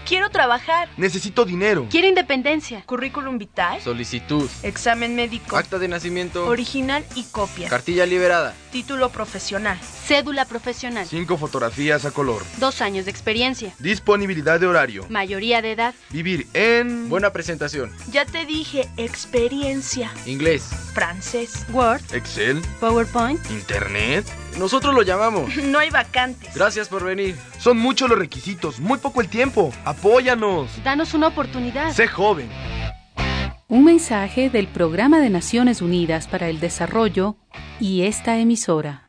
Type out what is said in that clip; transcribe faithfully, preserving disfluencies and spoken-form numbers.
Quiero trabajar. Necesito dinero. Quiero independencia. Currículum vitae. Solicitud. Examen médico. Acta de nacimiento. Original y copia. Cartilla liberada. Título profesional. Cédula profesional. Cinco fotografías a color. Dos años de experiencia. Disponibilidad de horario. Mayoría de edad. Vivir en... Buena presentación. Ya te dije, experiencia. Inglés. Francés. Word. Excel. PowerPoint. Internet. Nosotros lo llamamos. No hay vacantes. Gracias por venir. Son muchos los requisitos, muy poco el tiempo. Apóyanos. Danos una oportunidad. Sé joven. Un mensaje del Programa de Naciones Unidas para el Desarrollo y esta emisora.